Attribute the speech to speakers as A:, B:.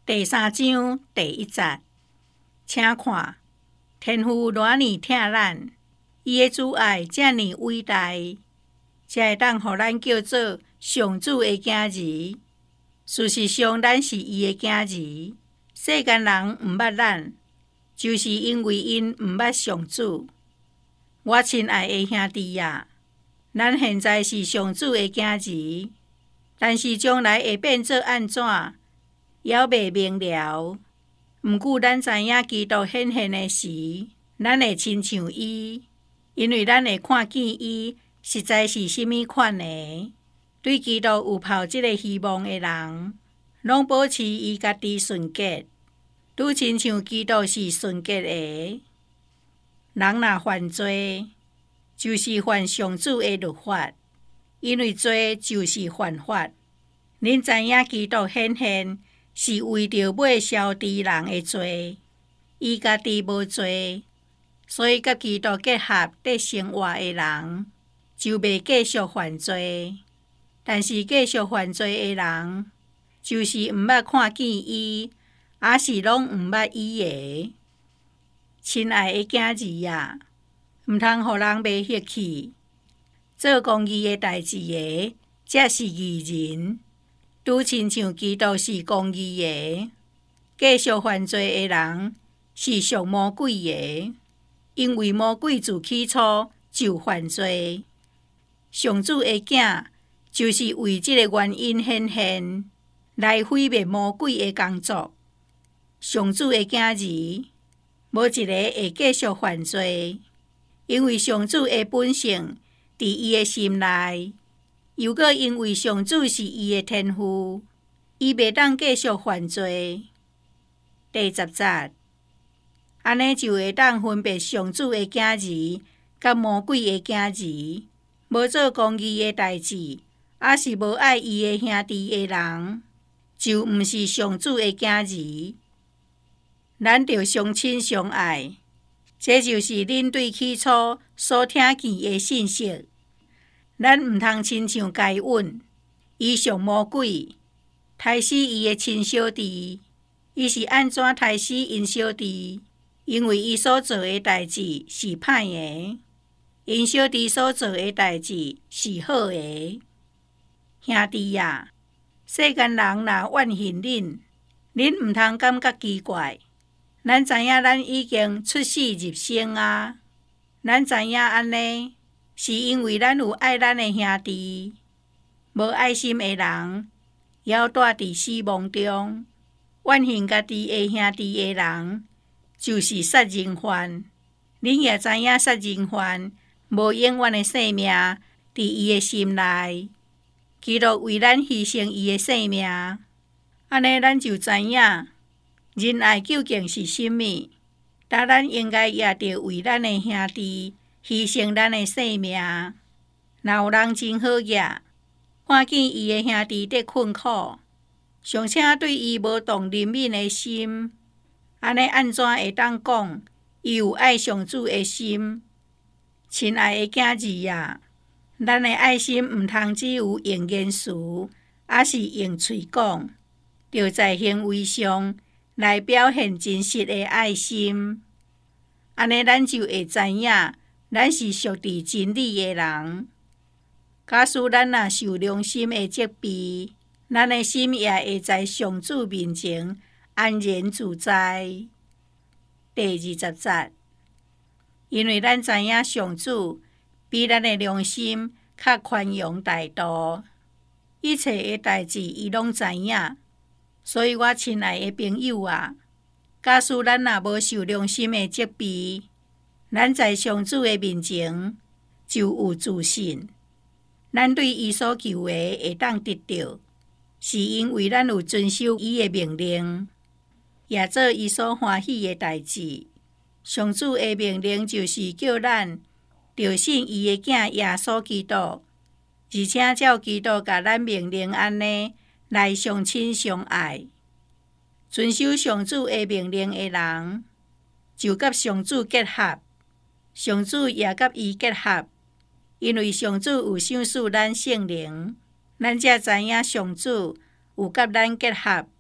A: 第3章第1节，请看，天父偌尼疼咱，伊的主爱遮尼伟大，才会当互咱叫做上主的囝儿。事实上，咱是伊的囝儿。世间人毋捌咱，就是因为因毋捌上主。我亲爱的兄弟啊，咱现在是上主的囝儿，但是将来会变做安怎，还未明了。毋过咱知影基督显现的时，咱会亲像伊，因为咱会看见伊实在是甚物款的。对基督有抱这个希望的人，拢保持伊家己纯洁，拄亲像基督是纯洁的。人若犯罪，就是犯上主的律法，因为罪就是犯法。恁知影基督显现是为着要消除人的罪，伊家己无罪，所以甲基督结合得生活的人，就袂继续犯罪。但是继续犯罪的人，就是毋捌看见伊，也是拢毋捌伊的。亲爱的囝儿啊，毋通互人迷惑去。做公义的代志的，才是义人。拄亲像基督是公义的，继续犯罪的人是属魔鬼的，因为魔鬼自起初就犯罪。上主的囝就是为这个原因显现，来毁灭魔鬼的工作。上主的囝儿无一个会继续犯罪，因为上主的本性伫伊的心内。又搁因为上主是伊的天父，伊袂当继续犯罪。第10节，安尼就会当分别上主的囝儿甲魔鬼的囝儿。无做公义的代志，也是无爱伊的兄弟的人，就毋是上主的囝儿。咱着相亲相爱，这就是恁对起初所听见的信息。咱毋通亲像该隐，伊属魔鬼，杀死伊的亲小弟。伊是安怎杀死因小弟？因为伊所做的代志是歹的，因小弟所做的代志是好的。兄弟啊，世间人若怨恨恁，恁毋通感觉奇怪。咱知影咱已经出世入生啊，咱知影安尼。是因为咱有爱咱的兄弟，无爱心的人，还住伫死亡中。怨恨家己的兄弟的人，就是杀人犯。恁也知影杀人犯无永远的性命伫伊的心内。基督为咱牺牲伊的性命，安尼咱就知影仁爱究竟是甚物。当咱应该也着为咱的兄弟牺牲咱的性命。若有人真好业，看见伊的兄弟在困苦，尚且对伊无动怜悯的心，安尼安怎会当讲伊有爱上主的心？亲爱的囝儿啊，咱的爱心毋通只有用言辞，也是用嘴讲，着在行为上来表现真实的爱心。安尼咱就会知影咱是属伫真理的人。假使咱若受良心的责备，咱的心也会在上主面前安然自在。第20节，因为咱知影上主比咱的良心较宽容大度，一切的代志伊拢知影。所以我亲爱的朋友啊，假使咱若无受良心的责备，咱在上主的面前就有自信，咱对伊所求的会当得到，是因为咱有遵守伊的命令，也做伊所欢喜的代志。上主的命令就是叫咱着信伊的囝耶稣基督，而且照基督甲咱命令安尼来相亲相爱。遵守上主的命令的人，就甲上主结合。上主也甲伊结合，因为上主有赏赐咱圣灵，咱才知影上主有甲咱结合，